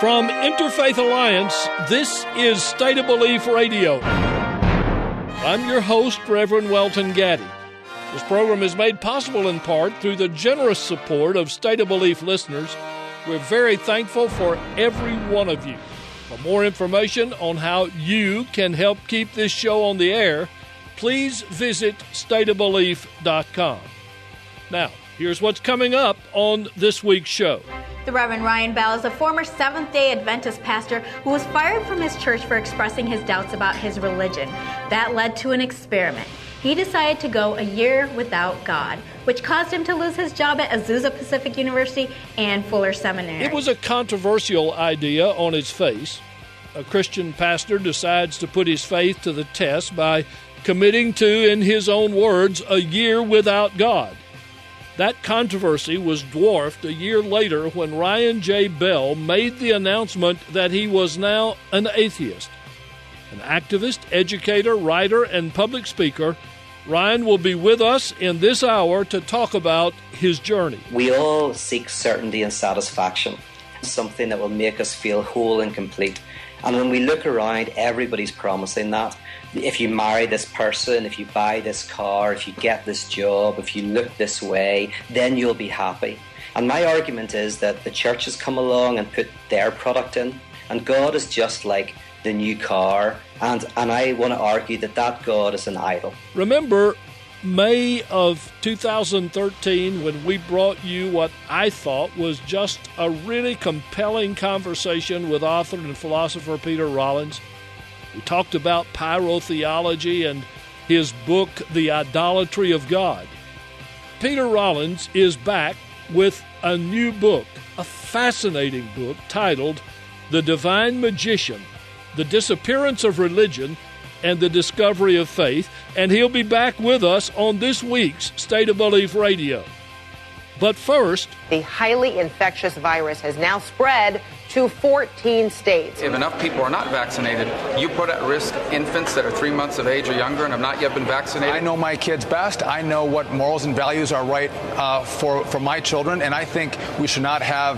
From Interfaith Alliance, this is State of Belief Radio. I'm your host, Reverend Welton Gaddy. This program is made possible in part through the generous support of State of Belief listeners. We're very thankful for every one of you. For more information on how you can help keep this show on the air, please visit stateofbelief.com. Now, here's what's coming up on this week's show. The Reverend Ryan Bell is a former Seventh-day Adventist pastor who was fired from his church for expressing his doubts about his religion. That led to an experiment. He decided to go a year without God, which caused him to lose his job at Azusa Pacific University and Fuller Seminary. It was a controversial idea on its face. A Christian pastor decides to put his faith to the test by committing to, in his own words, a year without God. That controversy was dwarfed a year later when Ryan J. Bell made the announcement that he was now an atheist. An activist, educator, writer, and public speaker, Ryan will be with us in this hour to talk about his journey. We all seek certainty and satisfaction, something that will make us feel whole and complete. And when we look around, everybody's promising that. If you marry this person, if you buy this car, if you get this job, if you look this way, then you'll be happy. And my argument is that the church has come along and put their product in, and God is just like the new car, and I want to argue that God is an idol. Remember May of 2013 when we brought you what I thought was just a really compelling conversation with author and philosopher Peter Rollins? We talked about pyrotheology and his book, The Idolatry of God. Peter Rollins is back with a new book, a fascinating book titled The Divine Magician, The Disappearance of Religion and the Discovery of Faith, and he'll be back with us on this week's State of Belief Radio. But first, the highly infectious virus has now spread to 14 states. If enough people are not vaccinated, you put at risk infants that are 3 months of age or younger and have not yet been vaccinated. I know my kids best. I know what morals and values are right for my children, and I think we should not have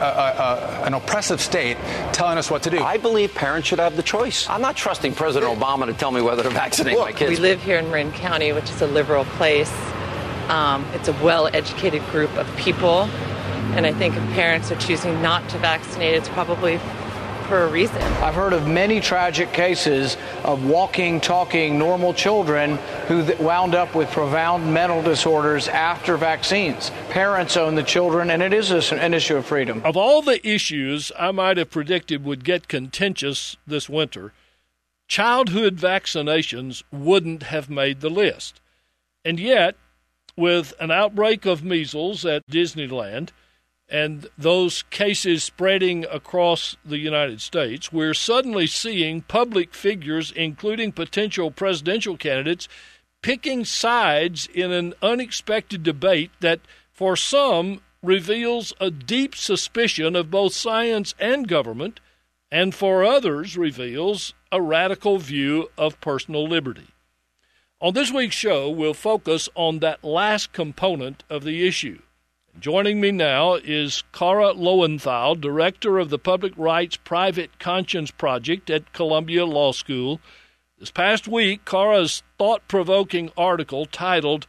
an oppressive state telling us what to do. I believe parents should have the choice. I'm not trusting President Obama to tell me whether to vaccinate my kids. We live here in Marin County, which is a liberal place. It's a well-educated group of people, and I think if parents are choosing not to vaccinate, it's probably for a reason. I've heard of many tragic cases of walking, talking, normal children who wound up with profound mental disorders after vaccines. Parents own the children, and it is an issue of freedom. Of all the issues I might have predicted would get contentious this winter, childhood vaccinations wouldn't have made the list. And yet, with an outbreak of measles at Disneyland and those cases spreading across the United States, we're suddenly seeing public figures, including potential presidential candidates, picking sides in an unexpected debate that, for some, reveals a deep suspicion of both science and government, and for others reveals a radical view of personal liberty. On this week's show, we'll focus on that last component of the issue. Joining me now is Kara Lowenthal, Director of the Public Rights Private Conscience Project at Columbia Law School. This past week, Kara's thought-provoking article titled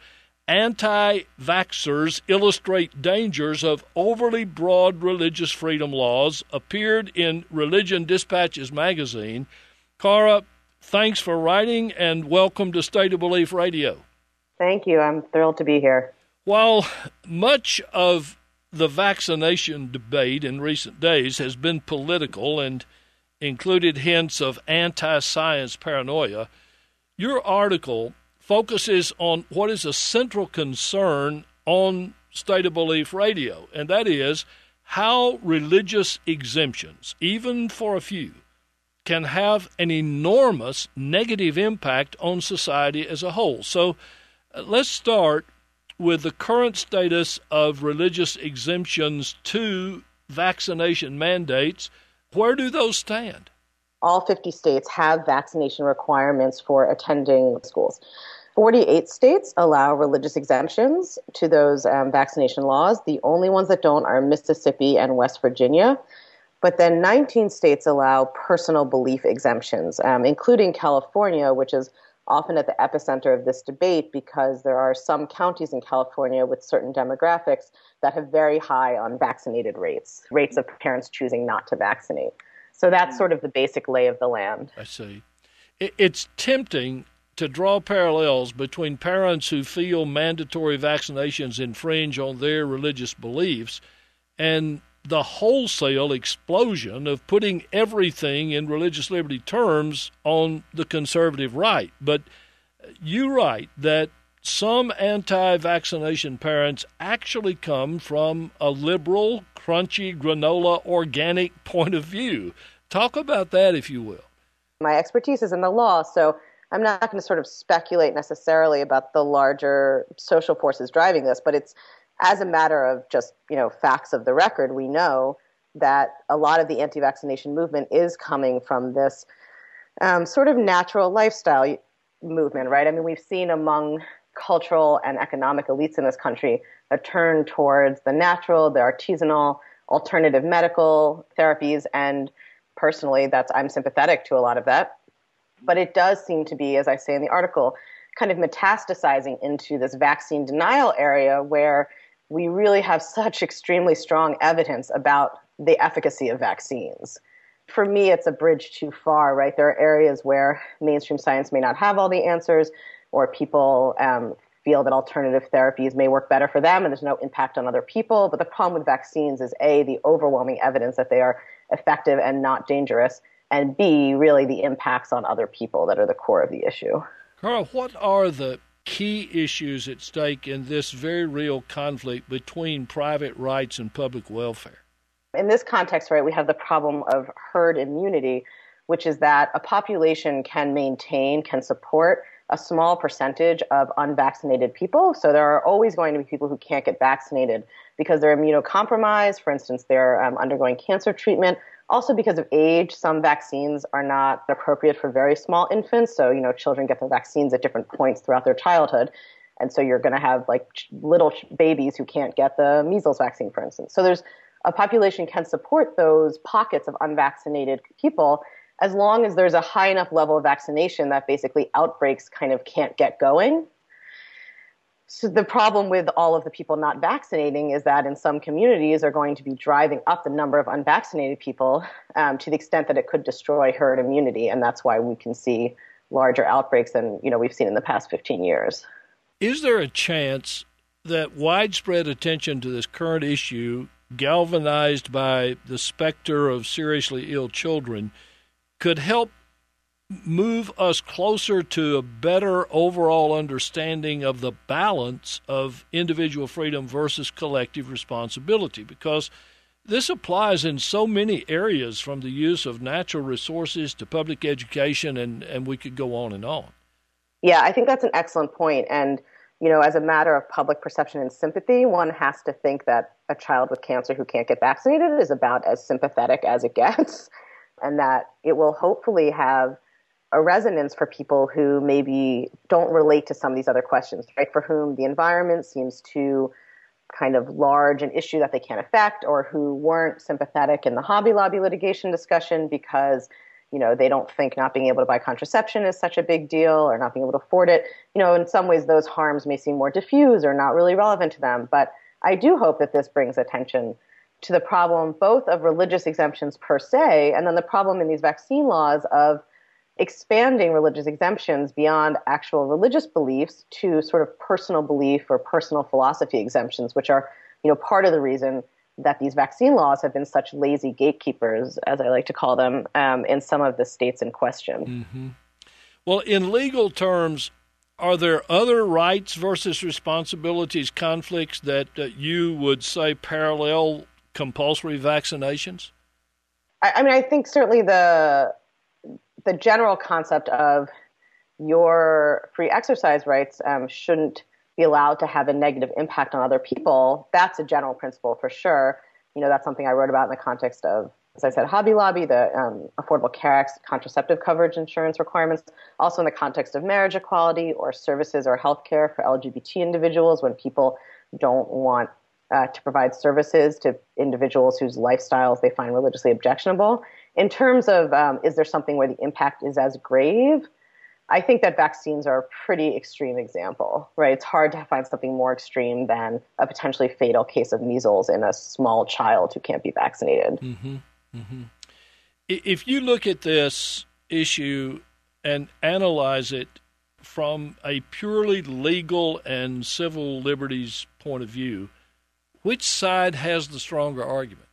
Anti-Vaxxers Illustrate Dangers of Overly Broad Religious Freedom Laws appeared in Religion Dispatches magazine. Kara, thanks for writing, and welcome to State of Belief Radio. Thank you. I'm thrilled to be here. While much of the vaccination debate in recent days has been political and included hints of anti-science paranoia, your article focuses on what is a central concern on State of Belief Radio, and that is how religious exemptions, even for a few, can have an enormous negative impact on society as a whole. So let's start with the current status of religious exemptions to vaccination mandates. Where do those stand? All 50 states have vaccination requirements for attending schools. 48 states allow religious exemptions to those vaccination laws. The only ones that don't are Mississippi and West Virginia. But then 19 states allow personal belief exemptions, including California, which is often at the epicenter of this debate because there are some counties in California with certain demographics that have very high unvaccinated rates of parents choosing not to vaccinate. So that's sort of the basic lay of the land. I see. It's tempting to draw parallels between parents who feel mandatory vaccinations infringe on their religious beliefs and the wholesale explosion of putting everything in religious liberty terms on the conservative right. But you write that some anti-vaccination parents actually come from a liberal, crunchy, granola, organic point of view. Talk about that, if you will. My expertise is in the law, so I'm not going to sort of speculate necessarily about the larger social forces driving this, but it's as a matter of just, facts of the record, we know that a lot of the anti-vaccination movement is coming from this sort of natural lifestyle movement, right? I mean, we've seen among cultural and economic elites in this country a turn towards the natural, the artisanal, alternative medical therapies, and personally, I'm sympathetic to a lot of that. But it does seem to be, as I say in the article, kind of metastasizing into this vaccine denial area where we really have such extremely strong evidence about the efficacy of vaccines. For me, it's a bridge too far, right? There are areas where mainstream science may not have all the answers, or people feel that alternative therapies may work better for them and there's no impact on other people. But the problem with vaccines is A, the overwhelming evidence that they are effective and not dangerous, and B, really the impacts on other people that are the core of the issue. Carl, what are the key issues at stake in this very real conflict between private rights and public welfare? In this context, right, we have the problem of herd immunity, which is that a population can support a small percentage of unvaccinated people. So there are always going to be people who can't get vaccinated because they're immunocompromised. For instance, they're undergoing cancer treatment. Also because of age, some vaccines are not appropriate for very small infants. So, children get the vaccines at different points throughout their childhood. And so you're going to have little babies who can't get the measles vaccine, for instance. So there's a population can support those pockets of unvaccinated people as long as there's a high enough level of vaccination that basically outbreaks kind of can't get going. So the problem with all of the people not vaccinating is that in some communities are going to be driving up the number of unvaccinated people to the extent that it could destroy herd immunity. And that's why we can see larger outbreaks than we've seen in the past 15 years. Is there a chance that widespread attention to this current issue, galvanized by the specter of seriously ill children, could help move us closer to a better overall understanding of the balance of individual freedom versus collective responsibility? Because this applies in so many areas, from the use of natural resources to public education, and we could go on and on. Yeah, I think that's an excellent point. And, as a matter of public perception and sympathy, one has to think that a child with cancer who can't get vaccinated is about as sympathetic as it gets, and that it will hopefully have a resonance for people who maybe don't relate to some of these other questions, right? For whom the environment seems too kind of large an issue that they can't affect, or who weren't sympathetic in the Hobby Lobby litigation discussion because, they don't think not being able to buy contraception is such a big deal, or not being able to afford it. In some ways those harms may seem more diffuse or not really relevant to them. But I do hope that this brings attention to the problem both of religious exemptions per se, and then the problem in these vaccine laws of expanding religious exemptions beyond actual religious beliefs to sort of personal belief or personal philosophy exemptions, which are, part of the reason that these vaccine laws have been such lazy gatekeepers, as I like to call them, in some of the states in question. Mm-hmm. Well, in legal terms, are there other rights versus responsibilities conflicts that you would say parallel compulsory vaccinations? I think certainly the general concept of your free exercise rights shouldn't be allowed to have a negative impact on other people. That's a general principle for sure. That's something I wrote about in the context of, as I said, Hobby Lobby, the Affordable Care Act, contraceptive coverage insurance requirements, also in the context of marriage equality or services or health care for LGBT individuals when people don't want to provide services to individuals whose lifestyles they find religiously objectionable. In terms of is there something where the impact is as grave, I think that vaccines are a pretty extreme example, right? It's hard to find something more extreme than a potentially fatal case of measles in a small child who can't be vaccinated. Mm-hmm. Mm-hmm. If you look at this issue and analyze it from a purely legal and civil liberties point of view, which side has the stronger argument?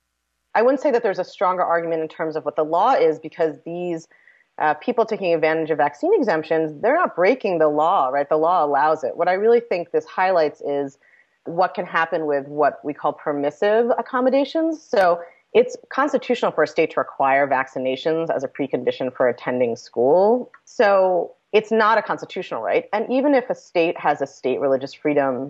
I wouldn't say that there's a stronger argument in terms of what the law is, because these people taking advantage of vaccine exemptions, they're not breaking the law, right? The law allows it. What I really think this highlights is what can happen with what we call permissive accommodations. So it's constitutional for a state to require vaccinations as a precondition for attending school. So it's not a constitutional right. And even if a state has a state religious freedom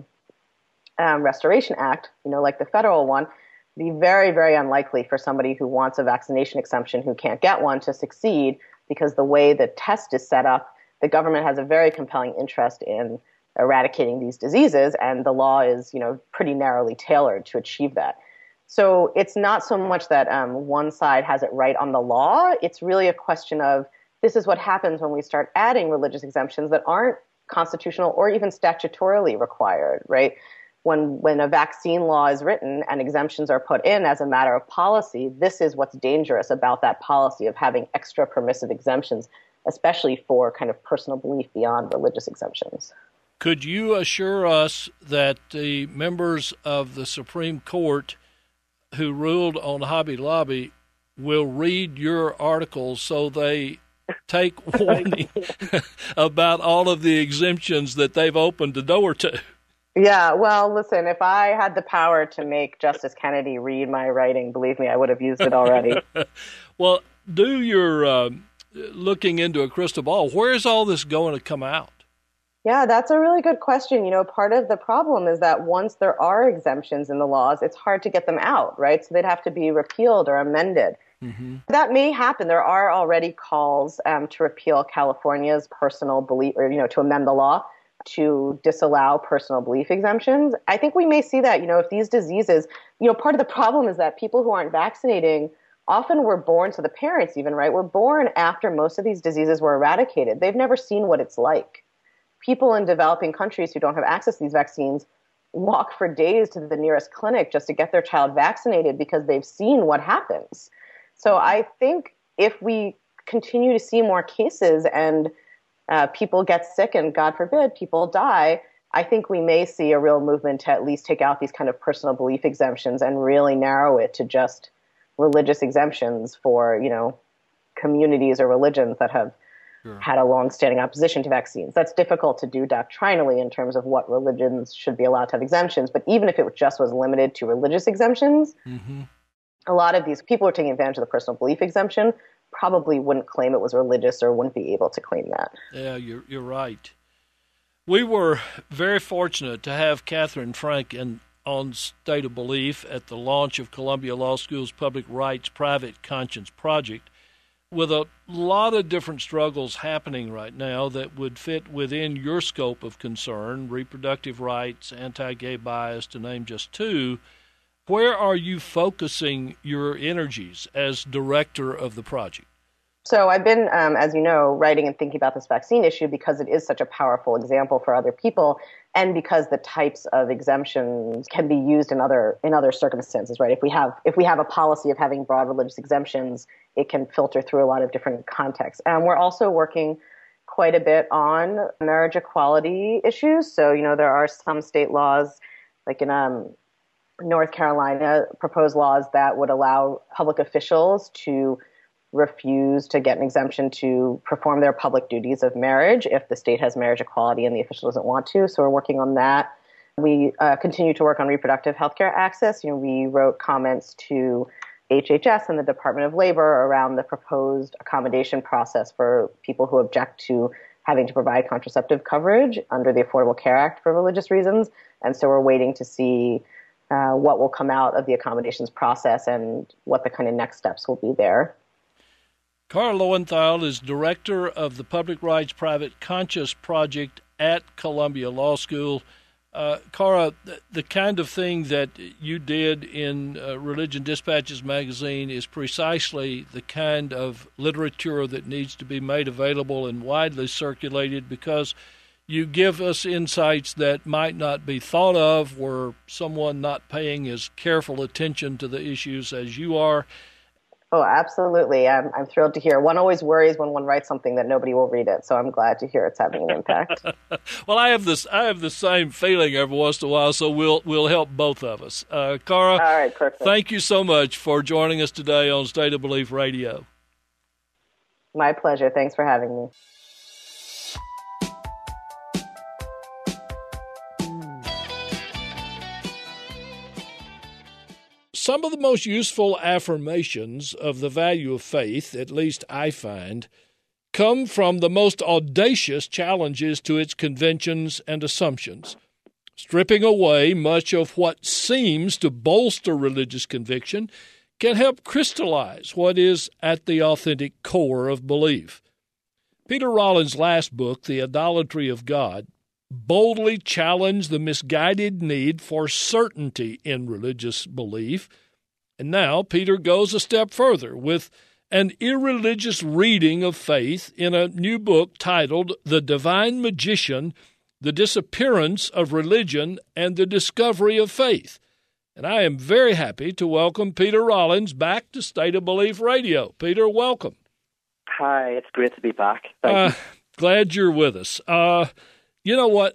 Restoration Act, like the federal one, it'd be very, very unlikely for somebody who wants a vaccination exemption who can't get one to succeed, because the way the test is set up, the government has a very compelling interest in eradicating these diseases, and the law is, pretty narrowly tailored to achieve that. So it's not so much that one side has it right on the law. It's really a question of, this is what happens when we start adding religious exemptions that aren't constitutional or even statutorily required, right? When a vaccine law is written and exemptions are put in as a matter of policy, this is what's dangerous about that policy of having extra permissive exemptions, especially for kind of personal belief beyond religious exemptions. Could you assure us that the members of the Supreme Court who ruled on Hobby Lobby will read your articles so they take warning about all of the exemptions that they've opened the door to? Yeah, well, listen, if I had the power to make Justice Kennedy read my writing, believe me, I would have used it already. Well, do your looking into a crystal ball. Where is all this going to come out? Yeah, that's a really good question. Part of the problem is that once there are exemptions in the laws, it's hard to get them out, right? So they'd have to be repealed or amended. Mm-hmm. That may happen. There are already calls to repeal California's personal belief, or, to amend the law to disallow personal belief exemptions. I think we may see that, if these diseases, part of the problem is that people who aren't vaccinating often were born, so the parents even, right, were born after most of these diseases were eradicated. They've never seen what it's like. People in developing countries who don't have access to these vaccines walk for days to the nearest clinic just to get their child vaccinated because they've seen what happens. So I think if we continue to see more cases and people get sick and, God forbid, people die, I think we may see a real movement to at least take out these kind of personal belief exemptions and really narrow it to just religious exemptions for, communities or religions that have had a long-standing opposition to vaccines. That's difficult to do doctrinally in terms of what religions should be allowed to have exemptions. But even if it just was limited to religious exemptions, a lot of these people who are taking advantage of the personal belief exemption probably wouldn't claim it was religious or wouldn't be able to claim that. Yeah, you're right. We were very fortunate to have Katherine Frank on State of Belief at the launch of Columbia Law School's Public Rights Private Conscience Project, with a lot of different struggles happening right now that would fit within your scope of concern: reproductive rights, anti-gay bias, to name just two. Where are you focusing your energies as director of the project? So I've been, as you know, writing and thinking about this vaccine issue because it is such a powerful example for other people, and because the types of exemptions can be used in other circumstances, right? If we have a policy of having broad religious exemptions, it can filter through a lot of different contexts. We're also working quite a bit on marriage equality issues. So, there are some state laws, like in North Carolina, proposed laws that would allow public officials to refuse to get an exemption to perform their public duties of marriage if the state has marriage equality and the official doesn't want to. So we're working on that. We continue to work on reproductive health care access. We wrote comments to HHS and the Department of Labor around the proposed accommodation process for people who object to having to provide contraceptive coverage under the Affordable Care Act for religious reasons. And so we're waiting to see what will come out of the accommodations process and what the kind of next steps will be there. Carl Lowenthal is director of the Public Rights Private Conscience Project at Columbia Law School. Cara, the kind of thing that you did in Religion Dispatches magazine is precisely the kind of literature that needs to be made available and widely circulated, because you give us insights that might not be thought of were someone not paying as careful attention to the issues as you are. Oh, absolutely. I'm thrilled to hear. One always worries when one writes something that nobody will read it, so I'm glad to hear it's having an impact. Well, I have the same feeling every once in a while, so we'll help both of us. Cara, all right, perfect. Thank you so much for joining us today on State of Belief Radio. My pleasure. Thanks for having me. Some of the most useful affirmations of the value of faith, at least I find, come from the most audacious challenges to its conventions and assumptions, stripping away much of what seems to bolster religious conviction can help crystallize what is at the authentic core of belief. Peter Rollins' last book, The Idolatry of God, boldly challenged the misguided need for certainty in religious belief. And now Peter goes a step further with an irreligious reading of faith in a new book titled The Divine Magician, The Disappearance of Religion and the Discovery of Faith. And I am very happy to welcome Peter Rollins back to State of Belief Radio. Peter, welcome. Hi, it's great to be back. Thank you. Glad you're with us. You know what?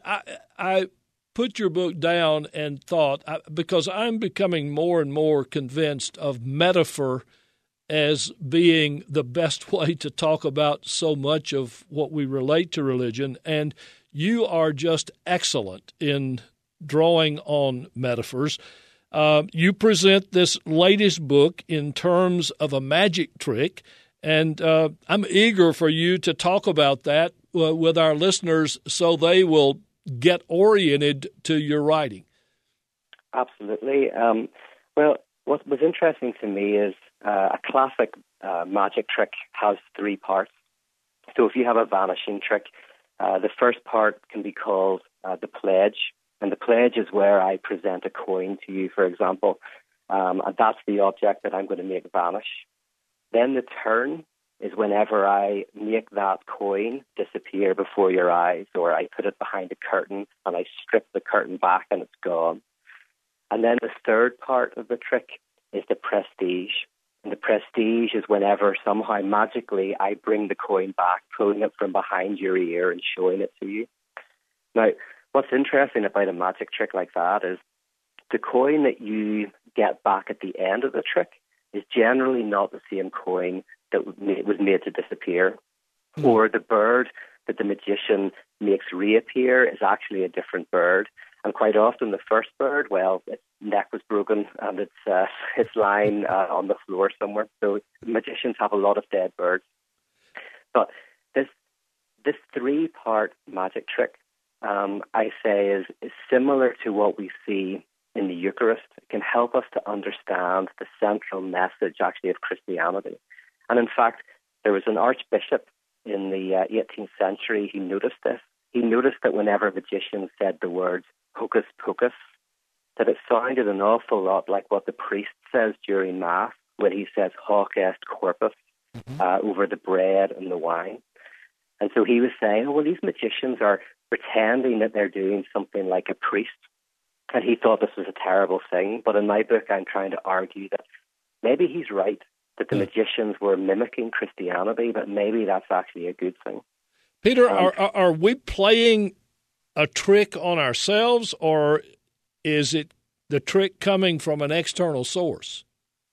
I put your book down and thought, because I'm becoming more and more convinced of metaphor as being the best way to talk about so much of what we relate to religion, and you are just excellent in drawing on metaphors. You present this latest book in terms of a magic trick, and I'm eager for you to talk about that with our listeners so they will get oriented to your writing. Absolutely. Well, what was interesting to me is a classic magic trick has three parts. So if you have a vanishing trick, the first part can be called the pledge. And the pledge is where I present a coin to you, for example, and that's the object that I'm going to make vanish. Then the turn is whenever I make that coin disappear before your eyes, or I put it behind a curtain and I strip the curtain back and it's gone. And then the third part of the trick is the prestige. And the prestige is whenever somehow magically I bring the coin back, pulling it from behind your ear and showing it to you. Now, what's interesting about a magic trick like that is the coin that you get back at the end of the trick is generally not the same coin that was made to disappear. Or the bird that the magician makes reappear is actually a different bird. And quite often the first bird, well, its neck was broken and it's lying on the floor somewhere. So magicians have a lot of dead birds. But this three-part magic trick, I say, is similar to what we see in the Eucharist. It can help us to understand the central message, actually, of Christianity. And in fact, there was an archbishop in the 18th century who noticed this. He noticed that whenever magicians said the words hocus pocus, that it sounded an awful lot like what the priest says during Mass when he says hoc est corpus over the bread and the wine. And so he was saying, well, these magicians are pretending that they're doing something like a priest. And he thought this was a terrible thing. But in my book, I'm trying to argue that maybe he's right, that the magicians were mimicking Christianity, but maybe that's actually a good thing. Peter, are we playing a trick on ourselves, or is it the trick coming from an external source?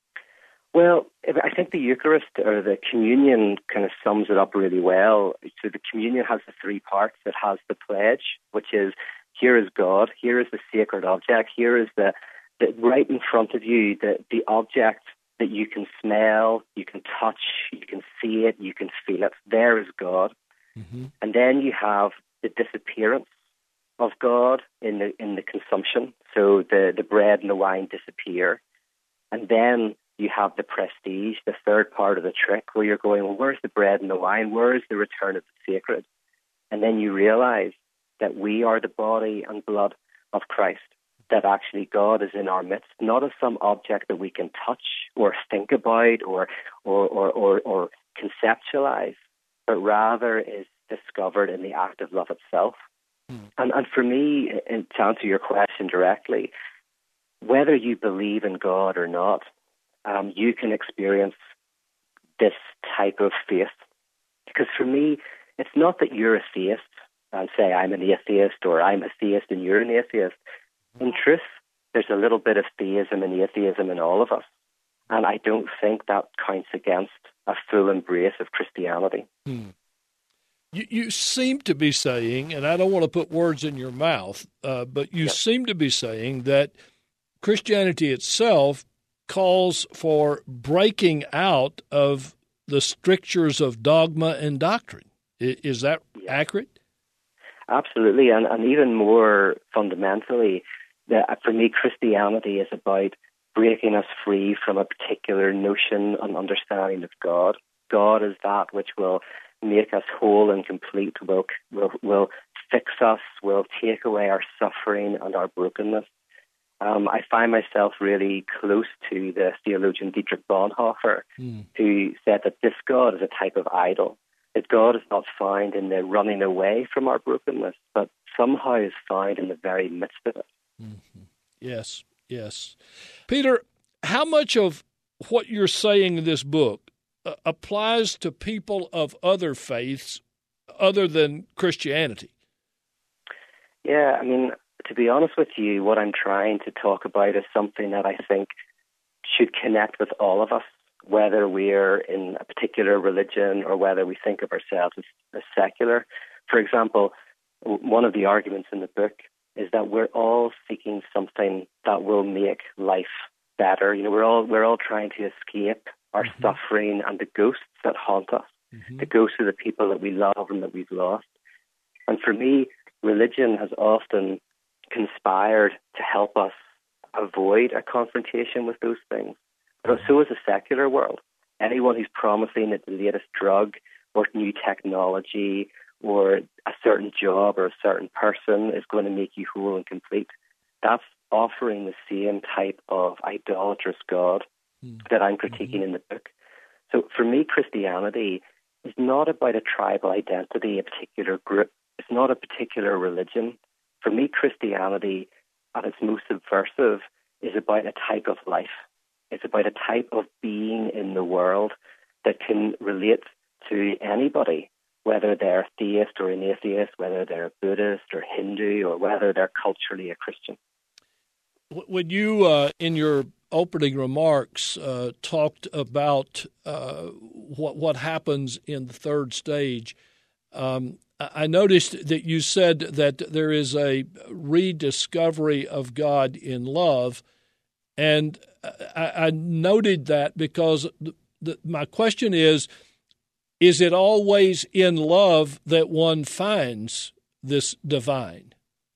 Well, I think the Eucharist or the communion kind of sums it up really well. So the communion has the three parts. It has the pledge, which is, here is God, here is the sacred object, here is the right in front of you, the object that you can smell, you can touch, you can see it, you can feel it. There is God. Mm-hmm. And then you have the disappearance of God in the consumption. So the bread and the wine disappear. And then you have the prestige, the third part of the trick, where you're going, well, where's the bread and the wine? Where is the return of the sacred? And then you realize that we are the body and blood of Christ, that actually God is in our midst, not as some object that we can touch or think about or conceptualize, but rather is discovered in the act of love itself. And for me, and to answer your question directly, whether you believe in God or not, you can experience this type of faith. Because for me, it's not that you're a theist and say I'm an atheist, or I'm a theist and you're an atheist. In truth, there's a little bit of theism and atheism in all of us. And I don't think that counts against a full embrace of Christianity. You seem to be saying, and I don't want to put words in your mouth, but you seem to be saying that Christianity itself calls for breaking out of the strictures of dogma and doctrine. Is that accurate? Absolutely, and even more fundamentally, for me, Christianity is about breaking us free from a particular notion and understanding of God. God is that which will make us whole and complete, will fix us, will take away our suffering and our brokenness. I find myself really close to the theologian Dietrich Bonhoeffer, who said that this God is a type of idol, that God is not found in the running away from our brokenness, but somehow is found in the very midst of it. Mm-hmm. Yes, yes. Peter, how much of what you're saying in this book applies to people of other faiths other than Christianity? Yeah, I mean, to be honest with you, what I'm trying to talk about is something that I think should connect with all of us, whether we're in a particular religion or whether we think of ourselves as secular. For example, one of the arguments in the book is that we're all seeking something that will make life better. You know, we're all trying to escape our suffering and the ghosts that haunt us, the ghosts of the people that we love and that we've lost. And for me, religion has often conspired to help us avoid a confrontation with those things. But so is the secular world. Anyone who's promising that the latest drug or new technology or a certain job or a certain person is going to make you whole and complete, that's offering the same type of idolatrous God that I'm critiquing in the book. So for me, Christianity is not about a tribal identity, a particular group. It's not a particular religion. For me, Christianity, at its most subversive, is about a type of life. It's about a type of being in the world that can relate to anybody, whether they're theist or an atheist, whether they're Buddhist or Hindu, or whether they're culturally a Christian. When you, in your opening remarks, talked about what happens in the third stage, I noticed that you said that there is a rediscovery of God in love, and I noted that because my question is it always in love that one finds this divine?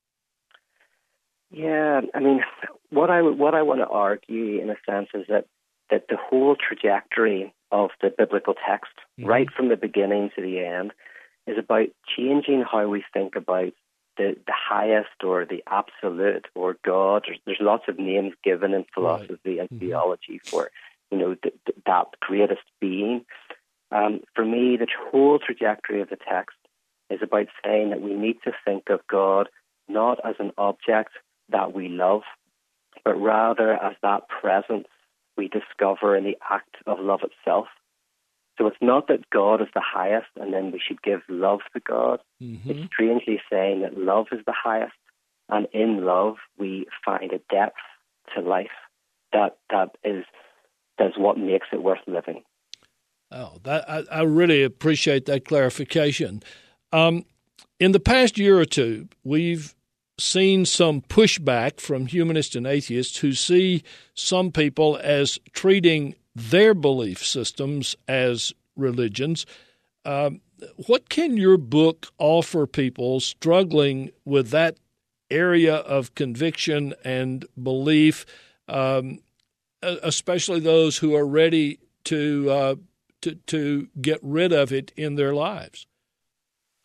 Yeah, I mean, what I want to argue, in a sense, is that the whole trajectory of the biblical text, right from the beginning to the end, is about changing how we think about the highest or the absolute or God. There's lots of names given in philosophy and theology for, that greatest being. For me, the whole trajectory of the text is about saying that we need to think of God not as an object that we love, but rather as that presence we discover in the act of love itself. So it's not that God is the highest and then we should give love to God. It's strangely saying that love is the highest, and in love we find a depth to life that's what makes it worth living. Oh, I really appreciate that clarification. In the past year or two, we've seen some pushback from humanists and atheists who see some people as treating their belief systems as religions. What can your book offer people struggling with that area of conviction and belief, especially those who are ready to get rid of it in their lives?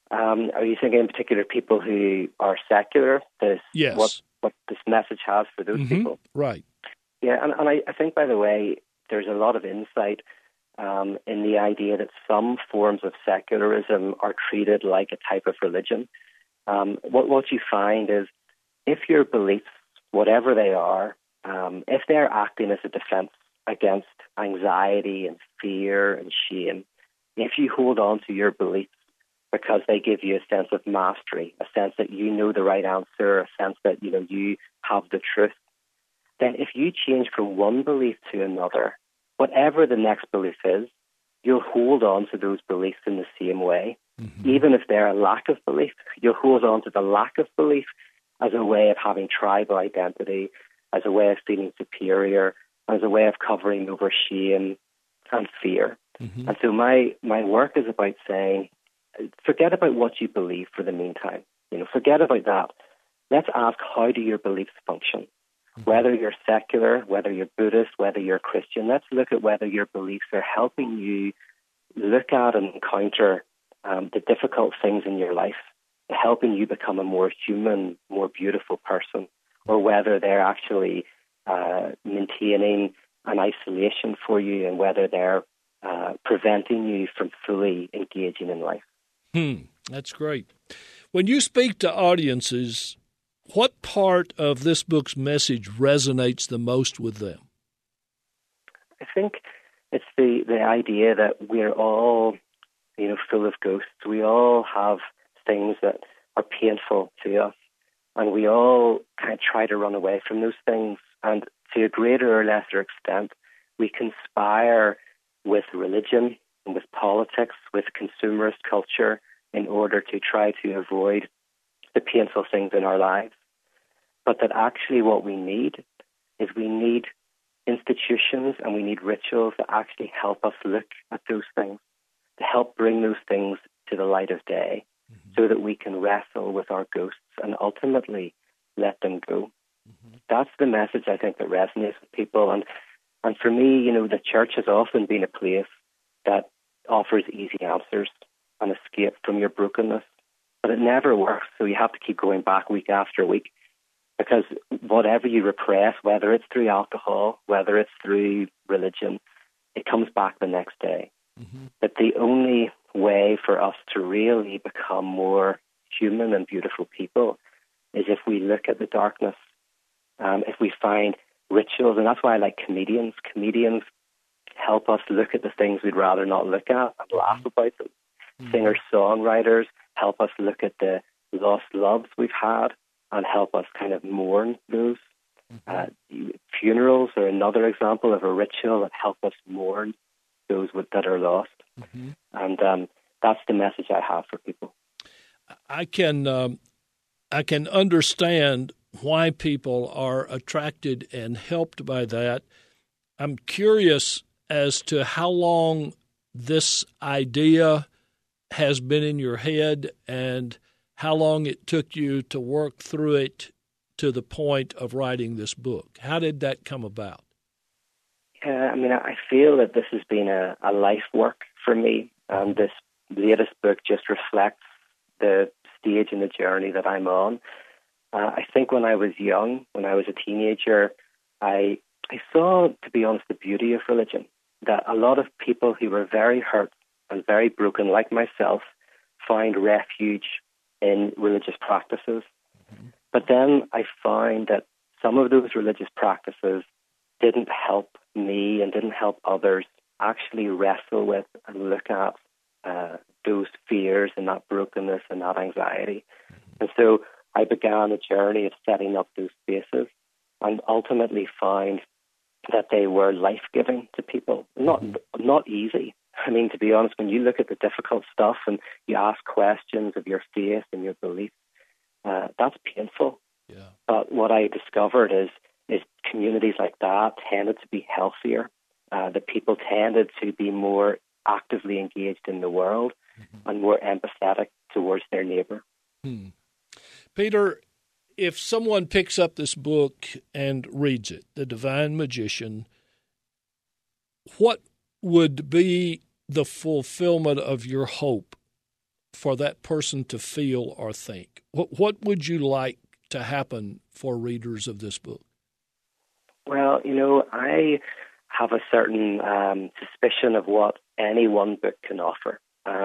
Are you thinking in particular people who are secular? Yes. What this message has for those people? Right. Yeah, and I think, by the way, there's a lot of insight in the idea that some forms of secularism are treated like a type of religion. What you find is if your beliefs, whatever they are, if they're acting as a defense against anxiety and fear and shame, if you hold on to your beliefs because they give you a sense of mastery, a sense that you know the right answer, a sense that you have the truth, then if you change from one belief to another, whatever the next belief is, you'll hold on to those beliefs in the same way. Even if they're a lack of belief, you'll hold on to the lack of belief as a way of having tribal identity, as a way of feeling superior, as a way of covering over shame and fear. And so my work is about saying, forget about what you believe for the meantime. Forget about that. Let's ask, how do your beliefs function? Whether you're secular, whether you're Buddhist, whether you're Christian, let's look at whether your beliefs are helping you look at and encounter the difficult things in your life, helping you become a more human, more beautiful person, or whether they're actually maintaining an isolation for you, and whether they're preventing you from fully engaging in life. That's great. When you speak to audiences, what part of this book's message resonates the most with them? I think it's the idea that we're all, full of ghosts. We all have things that are painful to us, and we all kind of try to run away from those things. And to a greater or lesser extent, we conspire with religion and with politics, with consumerist culture, in order to try to avoid the painful things in our lives. But that actually what we need is we need institutions and we need rituals that actually help us look at those things, to help bring those things to the light of day, so that we can wrestle with our ghosts and ultimately let them go. That's the message, I think, that resonates with people. And for me, the church has often been a place that offers easy answers and escape from your brokenness. But it never works, so you have to keep going back week after week. Because whatever you repress, whether it's through alcohol, whether it's through religion, it comes back the next day. But the only way for us to really become more human and beautiful people is if we look at the darkness, if we find rituals. And that's why I like comedians. Comedians help us look at the things we'd rather not look at and laugh about them. Singer-songwriters help us look at the lost loves we've had and help us kind of mourn those. Funerals are another example of a ritual that help us mourn those that are lost. And that's the message I have for people. I can understand why people are attracted and helped by that. I'm curious as to how long this idea has been in your head and how long it took you to work through it to the point of writing this book. How did that come about? I feel that this has been a life work for me, and this latest book just reflects the stage in the journey that I'm on. I think when I was young, when I was a teenager, I saw, to be honest, the beauty of religion, that a lot of people who were very hurt and very broken, like myself, find refuge in religious practices. But then I find that some of those religious practices didn't help me and didn't help others actually wrestle with and look at those fears and that brokenness and that anxiety. And so I began a journey of setting up those spaces and ultimately find that they were life-giving to people. Not easy. To be honest, when you look at the difficult stuff and you ask questions of your faith and your beliefs, that's painful. Yeah. But what I discovered is communities like that tended to be healthier. The people tended to be more actively engaged in the world and more empathetic towards their neighbor. Peter, if someone picks up this book and reads it, The Divine Magician, what would be the fulfillment of your hope for that person to feel or think? What would you like to happen for readers of this book? Well, I have a certain suspicion of what any one book can offer.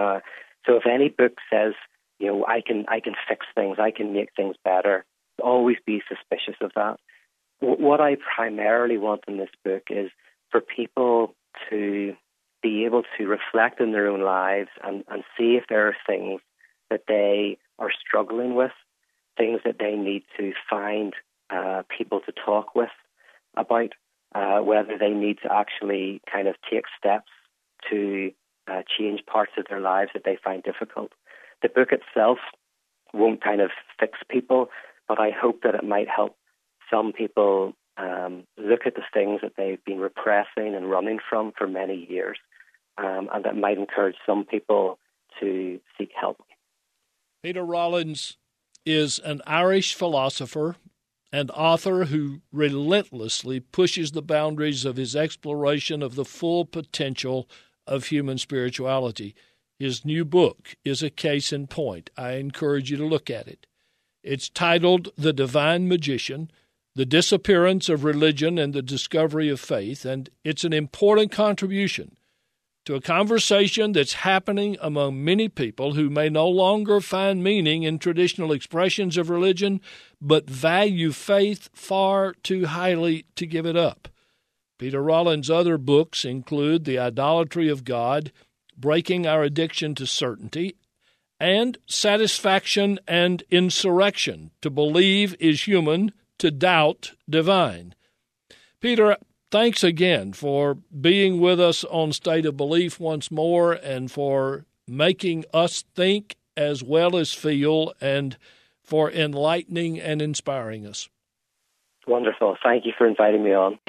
So if any book says, I can fix things, I can make things better, always be suspicious of that. What I primarily want in this book is for people to be able to reflect in their own lives and see if there are things that they are struggling with, things that they need to find people to talk with about, whether they need to actually kind of take steps to change parts of their lives that they find difficult. The book itself won't kind of fix people, but I hope that it might help some people look at the things that they've been repressing and running from for many years, and that might encourage some people to seek help. Peter Rollins is an Irish philosopher and author who relentlessly pushes the boundaries of his exploration of the full potential of human spirituality. His new book is a case in point. I encourage you to look at it. It's titled The Divine Magician, The Disappearance of Religion and the Discovery of Faith, and it's an important contribution to a conversation that's happening among many people who may no longer find meaning in traditional expressions of religion, but value faith far too highly to give it up. Peter Rollins' other books include The Idolatry of God, Breaking Our Addiction to Certainty, and Satisfaction and Insurrection, To Believe is Human, To Doubt Divine. Peter, thanks again for being with us on State of Belief once more and for making us think as well as feel and for enlightening and inspiring us. Wonderful. Thank you for inviting me on.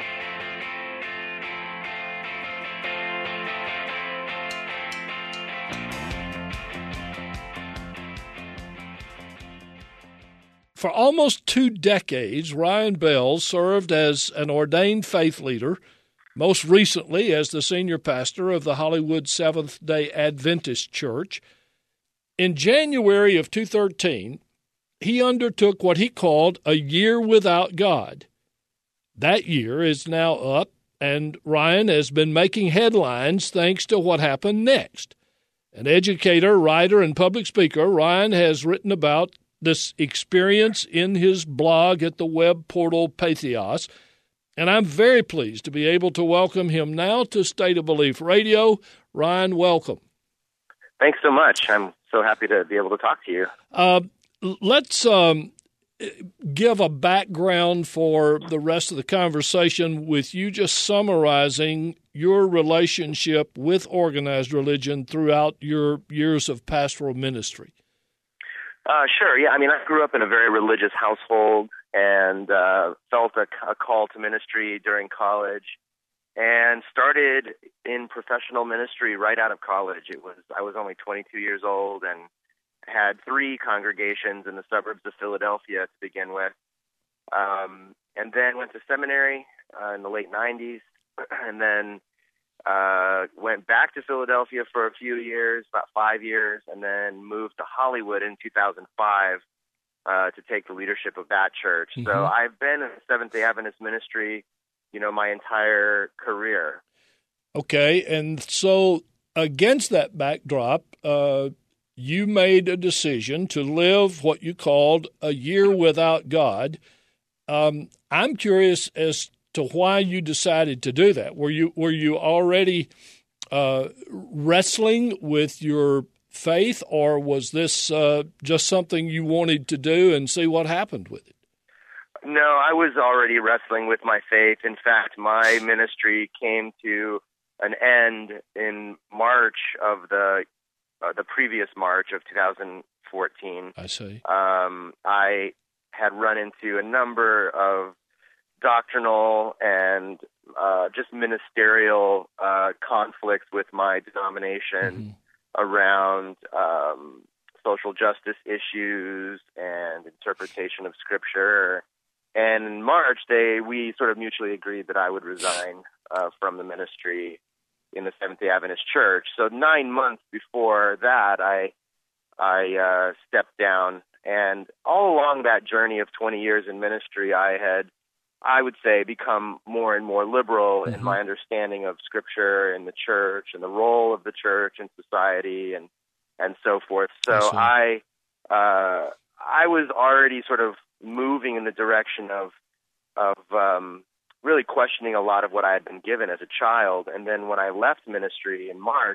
For almost 2 decades, Ryan Bell served as an ordained faith leader, most recently as the senior pastor of the Hollywood Seventh-day Adventist Church. In January of 2013, he undertook what he called a year without God. That year is now up, and Ryan has been making headlines thanks to what happened next. An educator, writer, and public speaker, Ryan has written about this experience in his blog at the web portal Patheos, and I'm very pleased to be able to welcome him now to State of Belief Radio. Ryan, welcome. Thanks so much. I'm so happy to be able to talk to you. Let's give a background for the rest of the conversation with you just summarizing your relationship with organized religion throughout your years of pastoral ministry. Sure. Yeah. I mean, I grew up in a very religious household and felt a call to ministry during college and started in professional ministry right out of college. I was only 22 years old and had 3 congregations in the suburbs of Philadelphia to begin with, and then went to seminary in the late 90s, and then went back to Philadelphia for a few years, about 5 years, and then moved to Hollywood in 2005 to take the leadership of that church. Mm-hmm. So I've been in the Seventh-day Adventist ministry, my entire career. Okay, and so against that backdrop, you made a decision to live what you called a year without God. I'm curious as to why you decided to do that. Were you already wrestling with your faith, or was this just something you wanted to do and see what happened with it? No, I was already wrestling with my faith. In fact, my ministry came to an end in March of the previous March of 2014. I see. I had run into a number of doctrinal and just ministerial conflicts with my denomination around social justice issues and interpretation of Scripture. And in March, we sort of mutually agreed that I would resign from the ministry in the Seventh-day Adventist Church. So 9 months before that, I I stepped down. And all along that journey of 20 years in ministry, I would say, become more and more liberal in my understanding of Scripture and the church and the role of the church in society and so forth. So I was already sort of moving in the direction of really questioning a lot of what I had been given as a child. And then when I left ministry in March,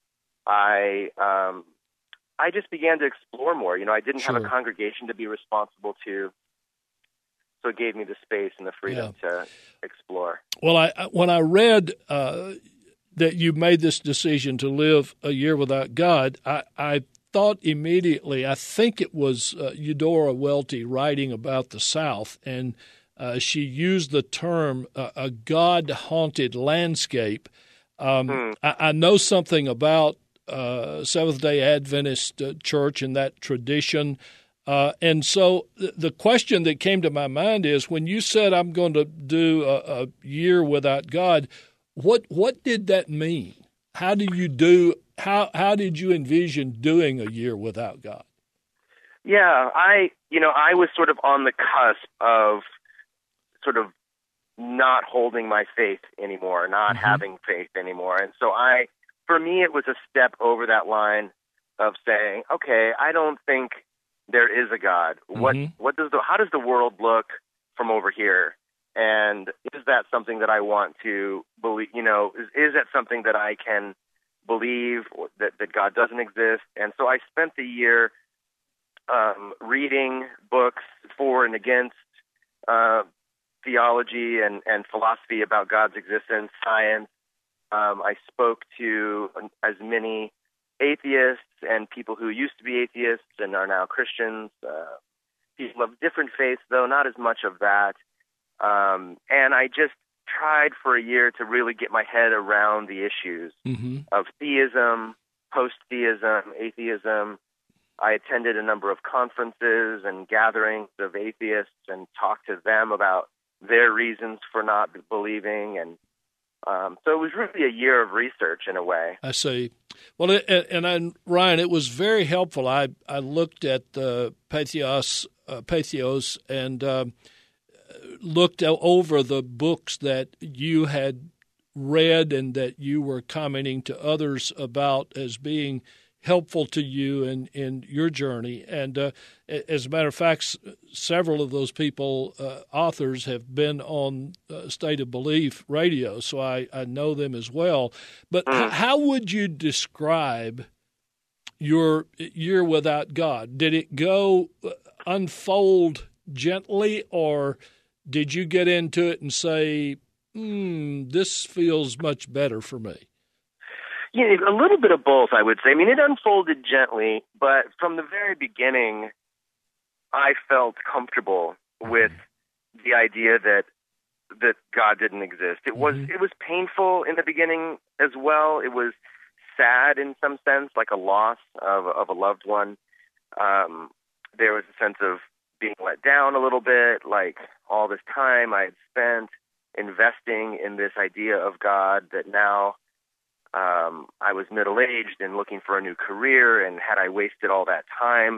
I just began to explore more. I didn't have a congregation to be responsible to, so it gave me the space and the freedom to explore. Well, when I read that you made this decision to live a year without God, I thought immediately, I think it was Eudora Welty writing about the South, and she used the term a God-haunted landscape. I know something about Seventh-day Adventist church and that tradition. And so the question that came to my mind is, when you said I'm going to do a year without God, what did that mean? How did you envision doing a year without God? Yeah, I was sort of on the cusp of sort of not holding my faith anymore, not having faith anymore. And so for me, it was a step over that line of saying, okay, I don't think there is a God. How does the world look from over here? And is that something that I want to believe? Is that something that I can believe that God doesn't exist? And so I spent the year reading books for and against theology and philosophy about God's existence, science. I spoke to as many atheists and people who used to be atheists and are now Christians, people of different faiths, though not as much of that. And I just tried for a year to really get my head around the issues of theism, post-theism, atheism. I attended a number of conferences and gatherings of atheists and talked to them about their reasons for not believing. And so it was really a year of research in a way. I see. Well, Ryan, it was very helpful. I looked at Patheos and looked over the books that you had read and that you were commenting to others about as being helpful to you in your journey. And as a matter of fact, several of those people, authors, have been on State of Belief radio, so I know them as well. But how would you describe your year without God? Did it go unfold gently, or did you get into it and say, this feels much better for me? Yeah, a little bit of both, I would say. I mean, it unfolded gently, but from the very beginning, I felt comfortable with the idea that God didn't exist. It was painful in the beginning as well. It was sad in some sense, like a loss of a loved one. There was a sense of being let down a little bit, like all this time I had spent investing in this idea of God that now I was middle-aged and looking for a new career, and had I wasted all that time?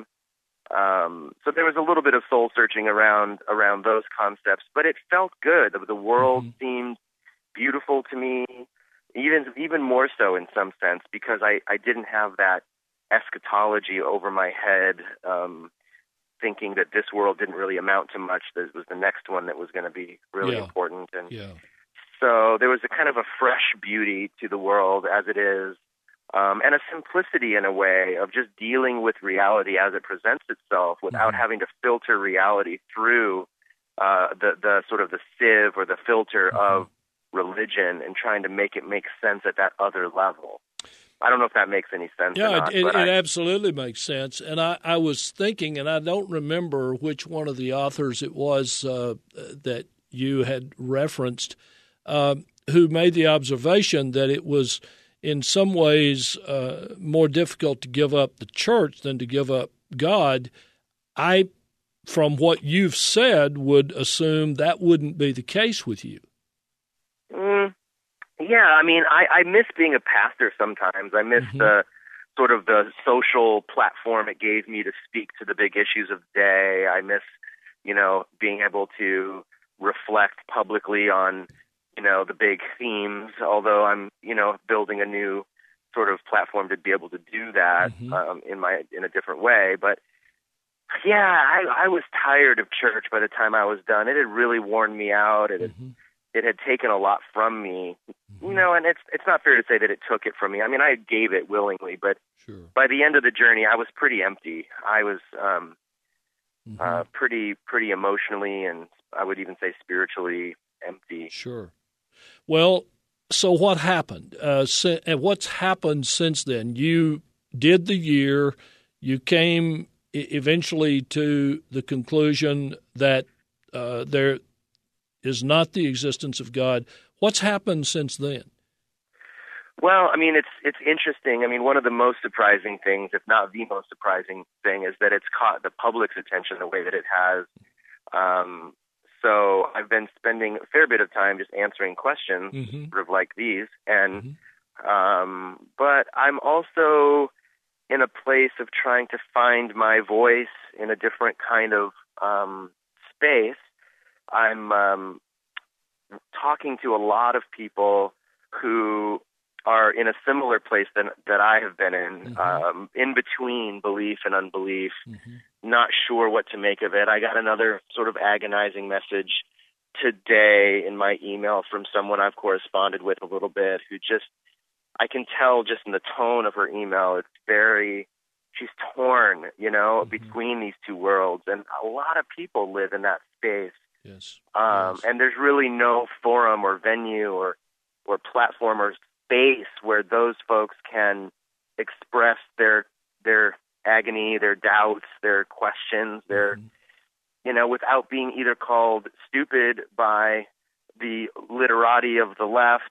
So there was a little bit of soul-searching around those concepts, but it felt good. The world seemed beautiful to me, even more so in some sense, because I didn't have that eschatology over my head, thinking that this world didn't really amount to much. This was the next one that was going to be really important. And so there was a kind of a fresh beauty to the world as it is, and a simplicity in a way of just dealing with reality as it presents itself without having to filter reality through the sort of the sieve or the filter of religion and trying to make it make sense at that other level. I don't know if that makes any sense. Yeah, or not, it absolutely makes sense. And I was thinking, and I don't remember which one of the authors it was that you had referenced, who made the observation that it was in some ways more difficult to give up the church than to give up God. I, from what you've said, would assume that wouldn't be the case with you. Yeah, I mean, I miss being a pastor sometimes. I miss the sort of the social platform it gave me to speak to the big issues of the day. I miss, being able to reflect publicly on, the big themes, although I'm, building a new sort of platform to be able to do that in a different way. But yeah, I was tired of church by the time I was done. It had really worn me out. It had taken a lot from me, and it's not fair to say that it took it from me. I mean, I gave it willingly, but by the end of the journey, I was pretty empty. I was pretty emotionally, and I would even say spiritually empty. Sure. Well, so what happened? And what's happened since then? You did the year. You came eventually to the conclusion that there is not the existence of God. What's happened since then? Well, I mean, it's interesting. I mean, one of the most surprising things, if not the most surprising thing, is that it's caught the public's attention the way that it has. So I've been spending a fair bit of time just answering questions, sort of like these, and but I'm also in a place of trying to find my voice in a different kind of space. I'm talking to a lot of people who are in a similar place that I have been in between belief and unbelief, not sure what to make of it. I got another sort of agonizing message today in my email from someone I've corresponded with a little bit who I can tell just in the tone of her email, she's torn, between these two worlds. And a lot of people live in that space. Yes. And there's really no forum or venue or platform or space where those folks can express their agony, their doubts, their questions, without being either called stupid by the literati of the left,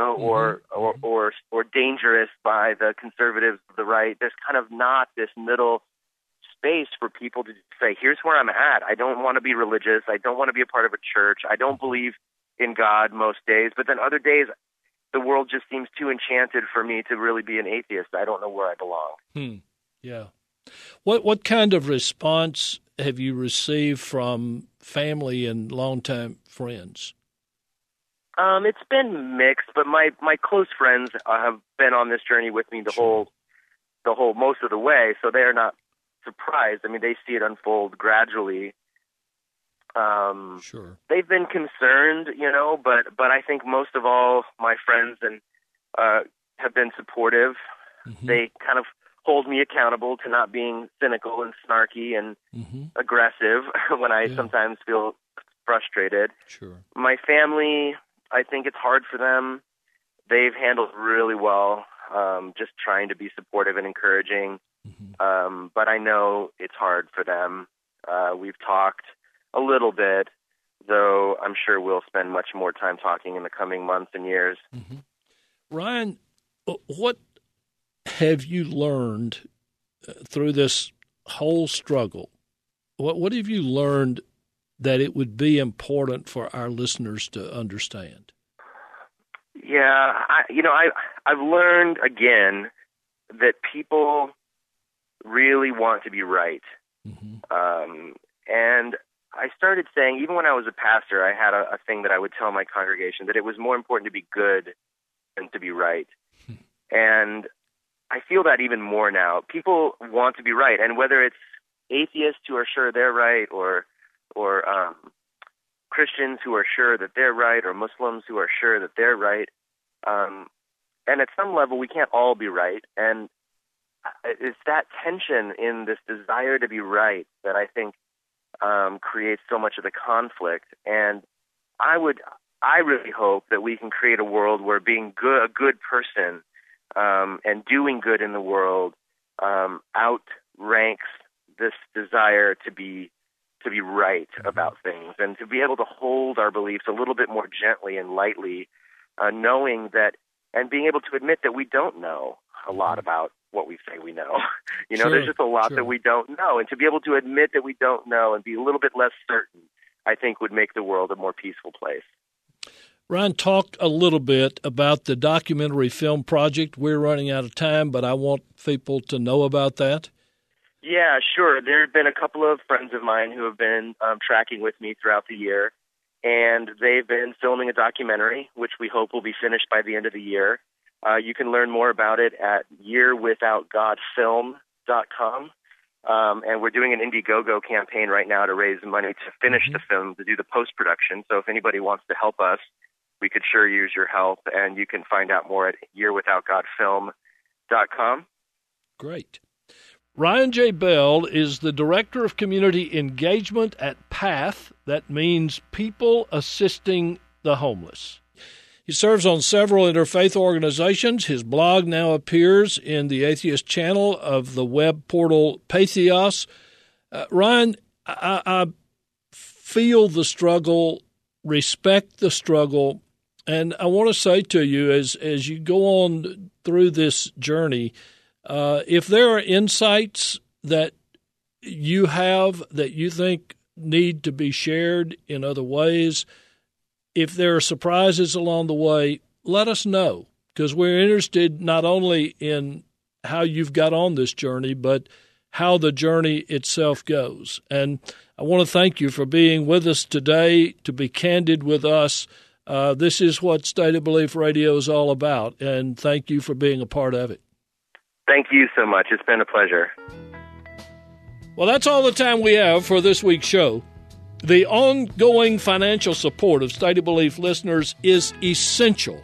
or dangerous by the conservatives of the right. There's kind of not this middle space for people to say, here's where I'm at. I don't want to be religious. I don't want to be a part of a church. I don't believe in God most days. But then other days, the world just seems too enchanted for me to really be an atheist. I don't know where I belong. Yeah. What kind of response have you received from family and longtime friends? It's been mixed, but my close friends have been on this journey with me the whole most of the way, so they're not surprised. I mean, they see it unfold gradually. They've been concerned, but I think most of all, my friends have been supportive. They kind of hold me accountable to not being cynical and snarky and aggressive when I sometimes feel frustrated. My family, I think it's hard for them. They've handled really well, just trying to be supportive and encouraging. But I know it's hard for them. We've talked a little bit, though I'm sure we'll spend much more time talking in the coming months and years. Ryan, what have you learned through this whole struggle? What have you learned that it would be important for our listeners to understand? Yeah, I've learned again that people really want to be right. And I started saying, even when I was a pastor, I had a thing that I would tell my congregation, that it was more important to be good than to be right. And I feel that even more now. People want to be right, and whether it's atheists who are sure they're right, or Christians who are sure that they're right, or Muslims who are sure that they're right. And at some level, we can't all be right. And it's that tension in this desire to be right that I think creates so much of the conflict. And I really hope that we can create a world where being a good person and doing good in the world outranks this desire to be right about things, and to be able to hold our beliefs a little bit more gently and lightly, knowing that, and being able to admit that we don't know a lot about what we say we know. There's just a lot that we don't know, and to be able to admit that we don't know and be a little bit less certain, I think would make the world a more peaceful place. Ryan, talk a little bit about the documentary film project. We're running out of time, but I want people to know about that. Yeah, sure. There have been a couple of friends of mine who have been tracking with me throughout the year, and they've been filming a documentary, which we hope will be finished by the end of the year. You can learn more about it at yearwithoutgodfilm.com. And we're doing an Indiegogo campaign right now to raise money to finish the film, to do the post-production. So if anybody wants to help us, we could sure use your help. And you can find out more at yearwithoutgodfilm.com. Great. Ryan J. Bell is the Director of Community Engagement at PATH. That means People Assisting the Homeless. He serves on several interfaith organizations. His blog now appears in the Atheist channel of the web portal Patheos. Ryan, I feel the struggle, respect the struggle, and I want to say to you as you go on through this journey, if there are insights that you have that you think need to be shared in other ways, if there are surprises along the way, let us know, because we're interested not only in how you've got on this journey, but how the journey itself goes. And I want to thank you for being with us today, to be candid with us. This is what State of Belief Radio is all about, and thank you for being a part of it. Thank you so much. It's been a pleasure. Well, that's all the time we have for this week's show. The ongoing financial support of State of Belief listeners is essential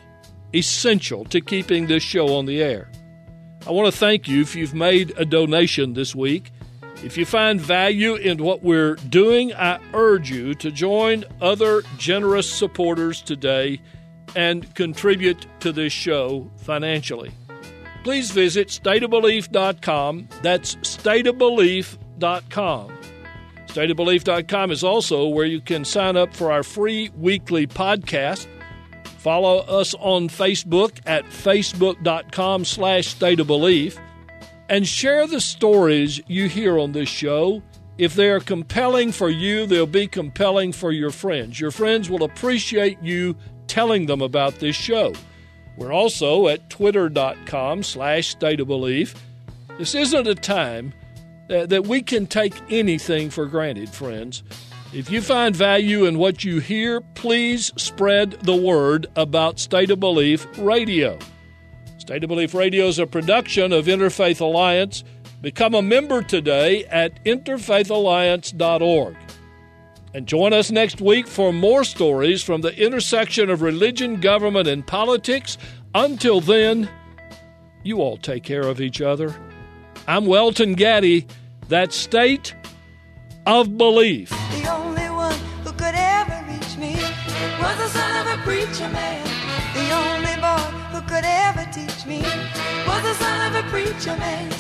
to keeping this show on the air. I want to thank you if you've made a donation this week. If you find value in what we're doing, I urge you to join other generous supporters today and contribute to this show financially. Please visit stateofbelief.com. That's stateofbelief.com. Stateofbelief.com is also where you can sign up for our free weekly podcast. Follow us on Facebook at facebook.com/stateofbelief. And share the stories you hear on this show. If they are compelling for you, they'll be compelling for your friends. Your friends will appreciate you telling them about this show. We're also at twitter.com/stateofbelief. This isn't a time that we can take anything for granted, friends. If you find value in what you hear, please spread the word about State of Belief Radio. State of Belief Radio is a production of Interfaith Alliance. Become a member today at interfaithalliance.org. And join us next week for more stories from the intersection of religion, government, and politics. Until then, you all take care of each other. I'm Welton Gaddy. That's State of Belief. The only one who could ever reach me was the son of a preacher man. The only boy who could ever teach me was the son of a preacher man.